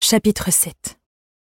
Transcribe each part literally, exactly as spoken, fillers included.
Chapitre sept.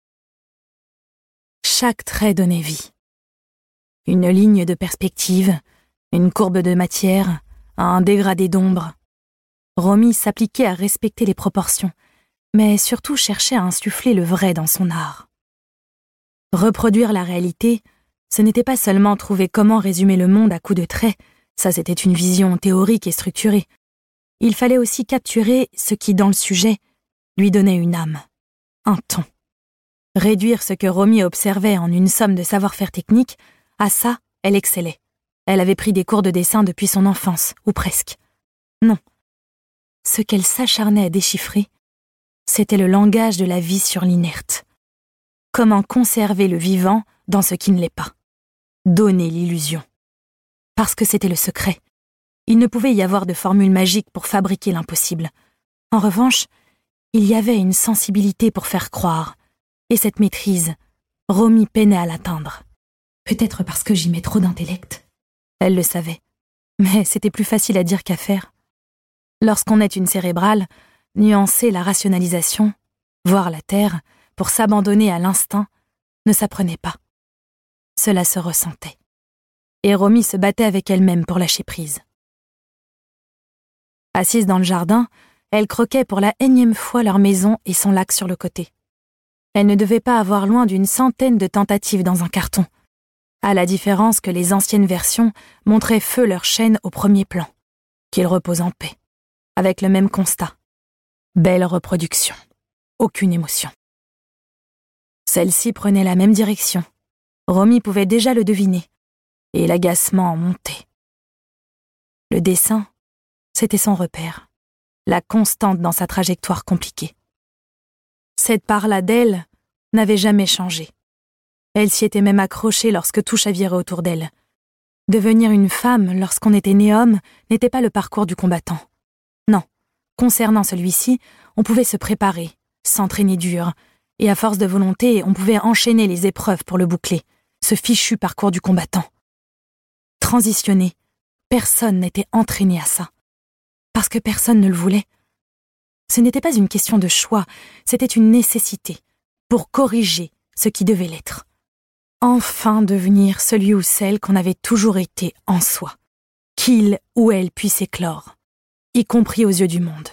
Chaque trait donnait vie. Une ligne de perspective, une courbe de matière, un dégradé d'ombre. Romy s'appliquait à respecter les proportions, mais surtout cherchait à insuffler le vrai dans son art. Reproduire la réalité, ce n'était pas seulement trouver comment résumer le monde à coups de traits, ça c'était une vision théorique et structurée. Il fallait aussi capturer ce qui, dans le sujet, lui donnait une âme, un ton. Réduire ce que Romy observait en une somme de savoir-faire technique, à ça, elle excellait. Elle avait pris des cours de dessin depuis son enfance, ou presque. Non. Ce qu'elle s'acharnait à déchiffrer, c'était le langage de la vie sur l'inerte. Comment conserver le vivant dans ce qui ne l'est pas. Donner l'illusion. Parce que c'était le secret. Il ne pouvait y avoir de formule magique pour fabriquer l'impossible. En revanche, il y avait une sensibilité pour faire croire. Et cette maîtrise, Romy peinait à l'atteindre. Peut-être parce que j'y mets trop d'intellect. Elle le savait. Mais c'était plus facile à dire qu'à faire. Lorsqu'on est une cérébrale, nuancer la rationalisation, voir la terre, pour s'abandonner à l'instinct, ne s'apprenait pas. Cela se ressentait. Et Romy se battait avec elle-même pour lâcher prise. Assise dans le jardin, elle croquait pour la énième fois leur maison et son lac sur le côté. Elle ne devait pas avoir loin d'une centaine de tentatives dans un carton, à la différence que les anciennes versions montraient feu leur chaîne au premier plan, qu'ils reposent en paix, avec le même constat. Belle reproduction, aucune émotion. Celle-ci prenait la même direction. Romy pouvait déjà le deviner, et l'agacement montait. Le dessin, c'était son repère, la constante dans sa trajectoire compliquée. Cette part-là d'elle n'avait jamais changé. Elle s'y était même accrochée lorsque tout chavirait autour d'elle. Devenir une femme lorsqu'on était né homme n'était pas le parcours du combattant. Non, concernant celui-ci, on pouvait se préparer, s'entraîner dur, et à force de volonté, on pouvait enchaîner les épreuves pour le boucler, ce fichu parcours du combattant. Transitionner, personne n'était entraîné à ça. Parce que personne ne le voulait. Ce n'était pas une question de choix, c'était une nécessité, pour corriger ce qui devait l'être. Enfin devenir celui ou celle qu'on avait toujours été en soi, qu'il ou elle puisse éclore, y compris aux yeux du monde.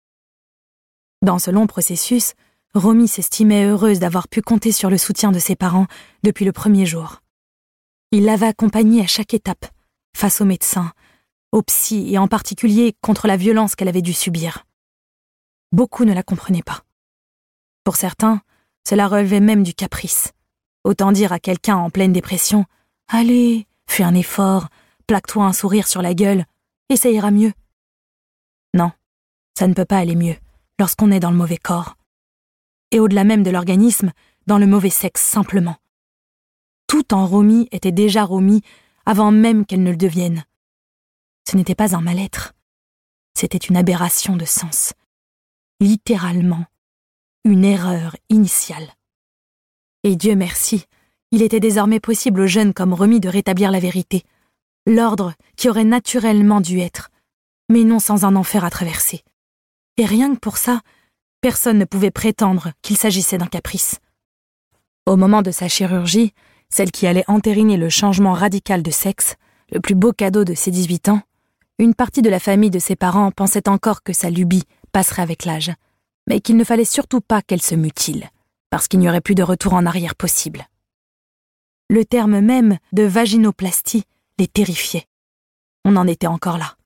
Dans ce long processus, Romy s'estimait heureuse d'avoir pu compter sur le soutien de ses parents depuis le premier jour. Ils l'avaient accompagnée à chaque étape, face aux médecins, aux psys et en particulier contre la violence qu'elle avait dû subir. Beaucoup ne la comprenaient pas. Pour certains, cela relevait même du caprice. Autant dire à quelqu'un en pleine dépression « Allez, fais un effort, plaque-toi un sourire sur la gueule, et ça ira mieux. » Non, ça ne peut pas aller mieux lorsqu'on est dans le mauvais corps. Et au-delà même de l'organisme, dans le mauvais sexe simplement. Tout en Romy était déjà Romy avant même qu'elle ne le devienne. Ce n'était pas un mal-être, c'était une aberration de sens. Littéralement, une erreur initiale. Et Dieu merci, il était désormais possible aux jeunes comme Romy de rétablir la vérité, l'ordre qui aurait naturellement dû être, mais non sans un enfer à traverser. Et rien que pour ça, personne ne pouvait prétendre qu'il s'agissait d'un caprice. Au moment de sa chirurgie, celle qui allait entériner le changement radical de sexe, le plus beau cadeau de ses dix-huit ans, une partie de la famille de ses parents pensait encore que sa lubie passerait avec l'âge, mais qu'il ne fallait surtout pas qu'elle se mutile, parce qu'il n'y aurait plus de retour en arrière possible. Le terme même de vaginoplastie les terrifiait. On en était encore là.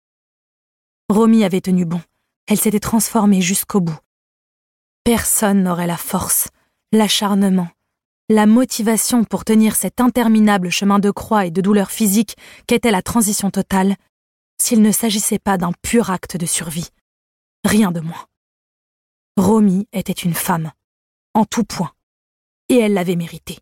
Romy avait tenu bon. Elle s'était transformée jusqu'au bout. Personne n'aurait la force, l'acharnement, la motivation pour tenir cet interminable chemin de croix et de douleur physique qu'était la transition totale, s'il ne s'agissait pas d'un pur acte de survie. Rien de moins. Romy était une femme, en tout point, et elle l'avait mérité.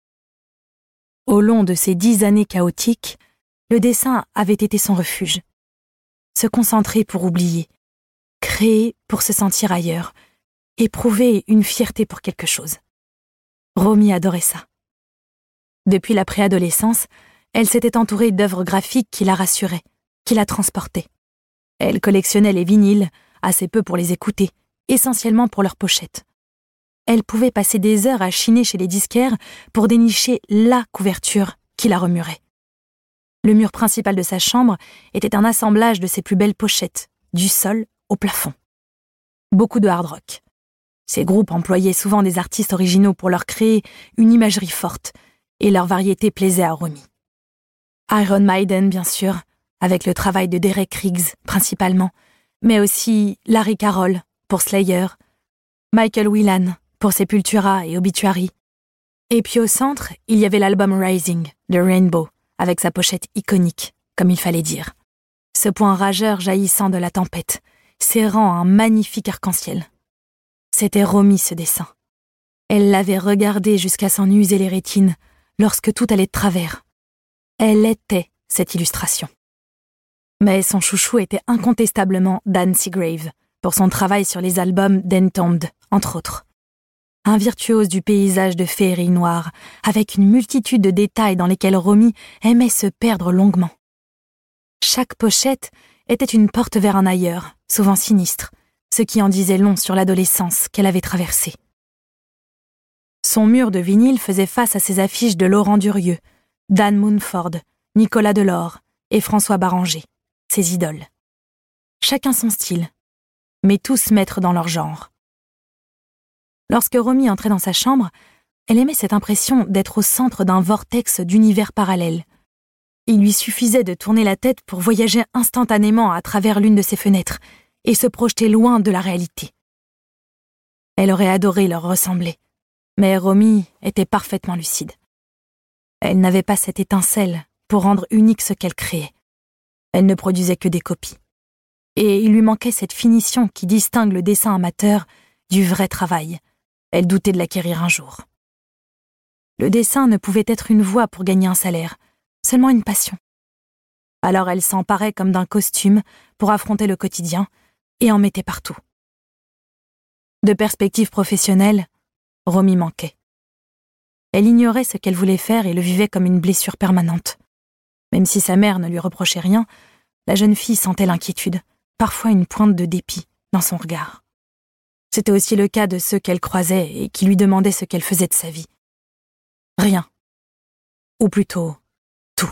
Au long de ces dix années chaotiques, le dessin avait été son refuge. Se concentrer pour oublier, créer pour se sentir ailleurs, éprouver une fierté pour quelque chose. Romy adorait ça. Depuis la préadolescence, elle s'était entourée d'œuvres graphiques qui la rassuraient, qui la transportaient. Elle collectionnait les vinyles, assez peu pour les écouter, essentiellement pour leurs pochettes. elle pouvait passer des heures à chiner chez les disquaires pour dénicher la couverture qui la remuerait. Le mur principal de sa chambre était un assemblage de ses plus belles pochettes, du sol au plafond. Beaucoup de hard rock. Ces groupes employaient souvent des artistes originaux pour leur créer une imagerie forte, et leur variété plaisait à Romy. Iron Maiden, bien sûr, avec le travail de Derek Riggs principalement, mais aussi Larry Carroll pour Slayer, Michael Whelan pour Sepultura et Obituary. Et puis au centre, il y avait l'album Rising de Rainbow, avec sa pochette iconique, comme il fallait dire. Ce point rageur jaillissant de la tempête, serrant un magnifique arc-en-ciel. C'était Romy, ce dessin. Elle l'avait regardé jusqu'à s'en user les rétines, lorsque tout allait de travers. Elle était cette illustration. Mais son chouchou était incontestablement Dan Seagrave, pour son travail sur les albums d'Entombed, entre autres. Un virtuose du paysage de féerie noire, avec une multitude de détails dans lesquels Romy aimait se perdre longuement. Chaque pochette était une porte vers un ailleurs, souvent sinistre, ce qui en disait long sur l'adolescence qu'elle avait traversée. Son mur de vinyle faisait face à ses affiches de Laurent Durieux, Dan Moonford, Nicolas Delors et François Baranger, ses idoles. Chacun son style, mais tous maîtres dans leur genre. Lorsque Romy entrait dans sa chambre, elle aimait cette impression d'être au centre d'un vortex d'univers parallèles. Il lui suffisait de tourner la tête pour voyager instantanément à travers l'une de ses fenêtres et se projeter loin de la réalité. Elle aurait adoré leur ressembler, mais Romy était parfaitement lucide. Elle n'avait pas cette étincelle pour rendre unique ce qu'elle créait. Elle ne produisait que des copies. Et il lui manquait cette finition qui distingue le dessin amateur du vrai travail. Elle doutait de l'acquérir un jour. Le dessin ne pouvait être une voie pour gagner un salaire, seulement une passion. Alors elle s'emparait comme d'un costume pour affronter le quotidien et en mettait partout. De perspective professionnelle, Romy manquait. Elle ignorait ce qu'elle voulait faire et le vivait comme une blessure permanente. Même si sa mère ne lui reprochait rien, la jeune fille sentait l'inquiétude, parfois une pointe de dépit dans son regard. C'était aussi le cas de ceux qu'elle croisait et qui lui demandaient ce qu'elle faisait de sa vie. Rien. Ou plutôt, tout.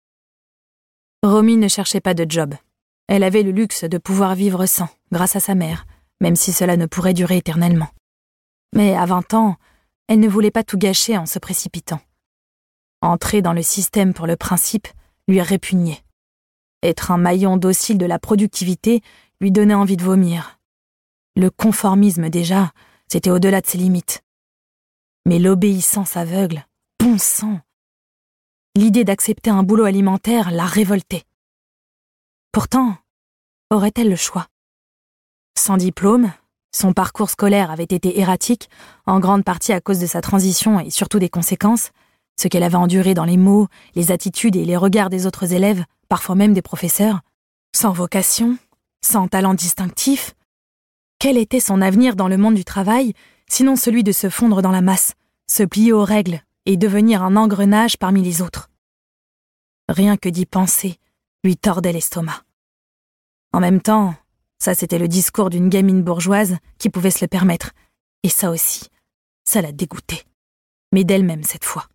Romy ne cherchait pas de job. Elle avait le luxe de pouvoir vivre sans, grâce à sa mère, même si cela ne pourrait durer éternellement. Mais à vingt ans, elle ne voulait pas tout gâcher en se précipitant. Entrer dans le système pour le principe lui répugnait. Être un maillon docile de la productivité lui donnait envie de vomir. Le conformisme déjà, c'était au-delà de ses limites. Mais l'obéissance aveugle, bon sang. L'idée d'accepter un boulot alimentaire la révoltait. Pourtant, aurait-elle le choix? Sans diplôme, son parcours scolaire avait été erratique, en grande partie à cause de sa transition et surtout des conséquences, ce qu'elle avait enduré dans les mots, les attitudes et les regards des autres élèves, parfois même des professeurs. Sans vocation, sans talent distinctif, quel était son avenir dans le monde du travail, sinon celui de se fondre dans la masse, se plier aux règles et devenir un engrenage parmi les autres? Rien que d'y penser lui tordait l'estomac. En même temps, ça c'était le discours d'une gamine bourgeoise qui pouvait se le permettre, et ça aussi, ça la dégoûtait, mais d'elle-même cette fois.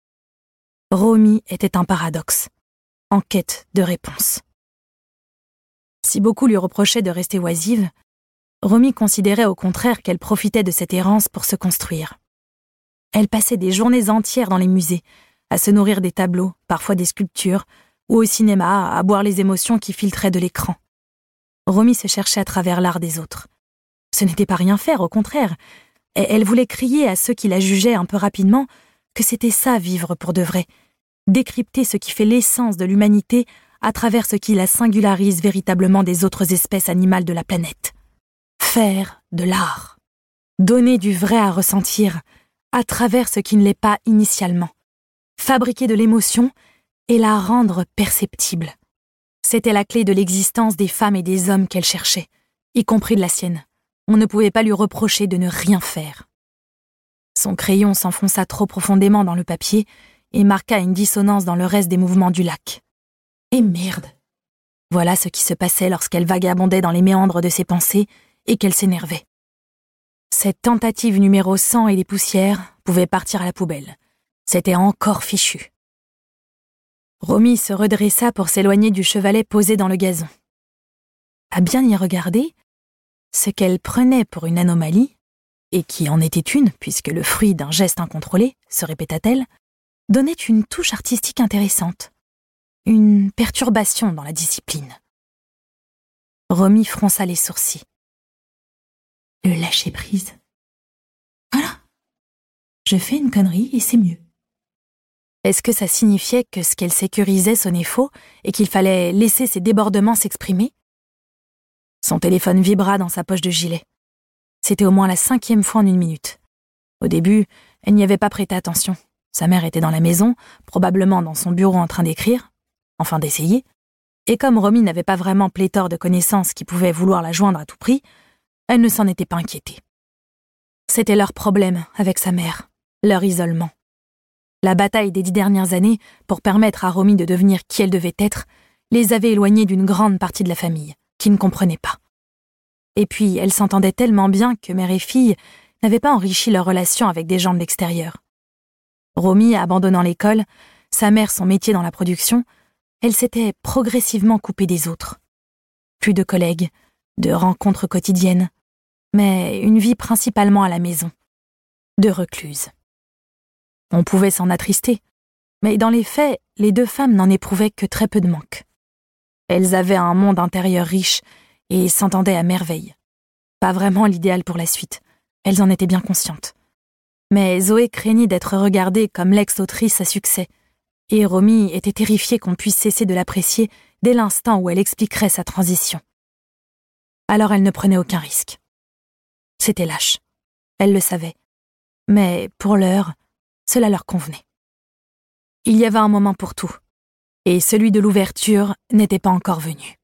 Romy était un paradoxe, en quête de réponse. Si beaucoup lui reprochaient de rester oisive, Romy considérait au contraire qu'elle profitait de cette errance pour se construire. Elle passait des journées entières dans les musées, à se nourrir des tableaux, parfois des sculptures, ou au cinéma, à boire les émotions qui filtraient de l'écran. Romy se cherchait à travers l'art des autres. Ce n'était pas rien faire, au contraire. Et elle voulait crier à ceux qui la jugeaient un peu rapidement que c'était ça vivre pour de vrai, décrypter ce qui fait l'essence de l'humanité à travers ce qui la singularise véritablement des autres espèces animales de la planète. Faire de l'art. Donner du vrai à ressentir à travers ce qui ne l'est pas initialement. Fabriquer de l'émotion et la rendre perceptible. C'était la clé de l'existence des femmes et des hommes qu'elle cherchait, y compris de la sienne. On ne pouvait pas lui reprocher de ne rien faire. Son crayon s'enfonça trop profondément dans le papier et marqua une dissonance dans le reste des mouvements du lac. Et merde! Voilà ce qui se passait lorsqu'elle vagabondait dans les méandres de ses pensées et qu'elle s'énervait. cette tentative numéro cent et des poussières pouvait partir à la poubelle. C'était encore fichu. Romy se redressa pour s'éloigner du chevalet posé dans le gazon. À bien y regarder, ce qu'elle prenait pour une anomalie, et qui en était une puisque le fruit d'un geste incontrôlé, se répéta-t-elle, donnait une touche artistique intéressante, une perturbation dans la discipline. Romy fronça les sourcils. Le lâcher-prise. Voilà. Je fais une connerie et c'est mieux. Est-ce que ça signifiait que ce qu'elle sécurisait sonnait faux et qu'il fallait laisser ses débordements s'exprimer? Son téléphone vibra dans sa poche de gilet. C'était au moins la cinquième fois en une minute. Au début, elle n'y avait pas prêté attention. Sa mère était dans la maison, probablement dans son bureau en train d'écrire, enfin d'essayer, et comme Romy n'avait pas vraiment pléthore de connaissances qui pouvaient vouloir la joindre à tout prix, elle ne s'en était pas inquiétée. C'était leur problème avec sa mère, leur isolement. La bataille des dix dernières années, pour permettre à Romy de devenir qui elle devait être, les avait éloignés d'une grande partie de la famille, qui ne comprenait pas. Et puis, elles s'entendaient tellement bien que mère et fille n'avaient pas enrichi leur relation avec des gens de l'extérieur. Romy abandonnant l'école, sa mère son métier dans la production, elle s'était progressivement coupée des autres. Plus de collègues, de rencontres quotidiennes, mais une vie principalement à la maison, de recluse. On pouvait s'en attrister, mais dans les faits, les deux femmes n'en éprouvaient que très peu de manque. Elles avaient un monde intérieur riche et s'entendaient à merveille. Pas vraiment l'idéal pour la suite, elles en étaient bien conscientes. Mais Zoé craignit d'être regardée comme l'ex-autrice à succès, et Romy était terrifiée qu'on puisse cesser de l'apprécier dès l'instant où elle expliquerait sa transition. Alors elle ne prenait aucun risque. C'était lâche, elle le savait, mais pour l'heure, cela leur convenait. Il y avait un moment pour tout, et celui de l'ouverture n'était pas encore venu.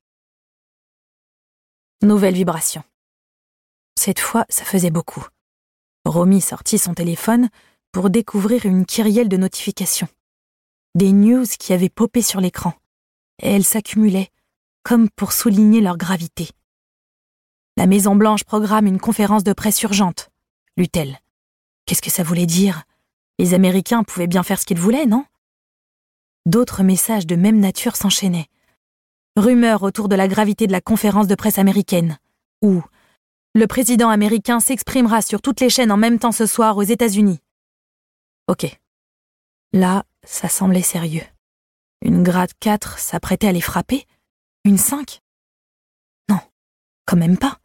Nouvelle vibration. Cette fois, ça faisait beaucoup. Romy sortit son téléphone pour découvrir une kyrielle de notifications. Des news qui avaient popé sur l'écran, et elles s'accumulaient, comme pour souligner leur gravité. La Maison-Blanche programme une conférence de presse urgente, lut-elle. Qu'est-ce que ça voulait dire? Les Américains pouvaient bien faire ce qu'ils voulaient, non? D'autres messages de même nature s'enchaînaient. Rumeurs autour de la gravité de la conférence de presse américaine, ou le président américain s'exprimera sur toutes les chaînes en même temps ce soir aux États-Unis. Ok. Là, ça semblait sérieux. Une grade quatre s'apprêtait à les frapper? Une cinq? Non, quand même pas.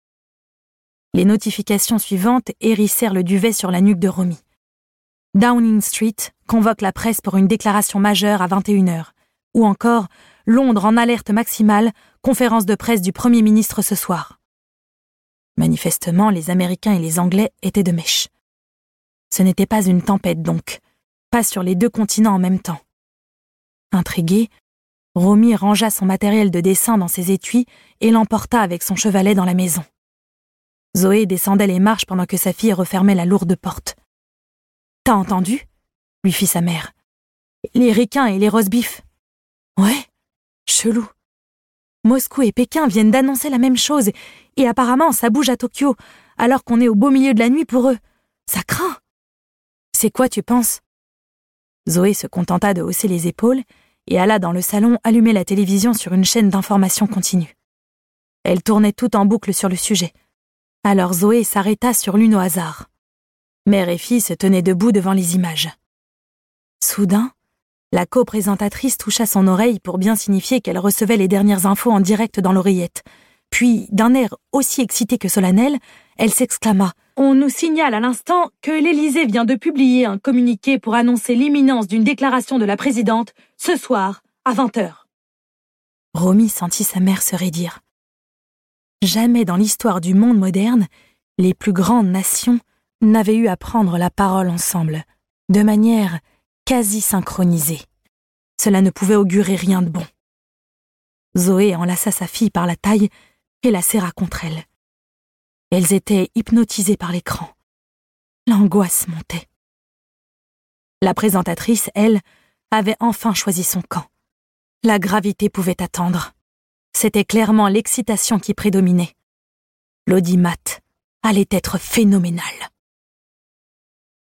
Les notifications suivantes hérissèrent le duvet sur la nuque de Romy. Downing Street convoque la presse pour une déclaration majeure à vingt et une heures. Ou encore, Londres en alerte maximale, conférence de presse du Premier ministre ce soir. Manifestement, les Américains et les Anglais étaient de mèche. Ce n'était pas une tempête donc, pas sur les deux continents en même temps. Intriguée, Romy rangea son matériel de dessin dans ses étuis et l'emporta avec son chevalet dans la maison. Zoé descendait les marches pendant que sa fille refermait la lourde porte. « T'as entendu ?» lui fit sa mère. « Les ricains et les roast-beef. »« Ouais, chelou. Moscou et Pékin viennent d'annoncer la même chose et apparemment ça bouge à Tokyo alors qu'on est au beau milieu de la nuit pour eux. Ça craint. C'est quoi tu penses ?» Zoé se contenta de hausser les épaules et alla dans le salon allumer la télévision sur une chaîne d'information continue. Elle tournait tout en boucle sur le sujet. Alors Zoé s'arrêta sur l'une au hasard. Mère et fille se tenaient debout devant les images. Soudain, la co-présentatrice toucha son oreille pour bien signifier qu'elle recevait les dernières infos en direct dans l'oreillette. Puis, d'un air aussi excité que solennel, elle s'exclama « On nous signale à l'instant que l'Élysée vient de publier un communiqué pour annoncer l'imminence d'une déclaration de la présidente ce soir à vingt heures. » Romy sentit sa mère se raidir. Jamais dans l'histoire du monde moderne, les plus grandes nations n'avaient eu à prendre la parole ensemble, de manière quasi synchronisée. Cela ne pouvait augurer rien de bon. Zoé enlaça sa fille par la taille et la serra contre elle. Elles étaient hypnotisées par l'écran. L'angoisse montait. La présentatrice, elle, avait enfin choisi son camp. La gravité pouvait attendre. C'était clairement l'excitation qui prédominait. L'audimat, allait être phénoménal.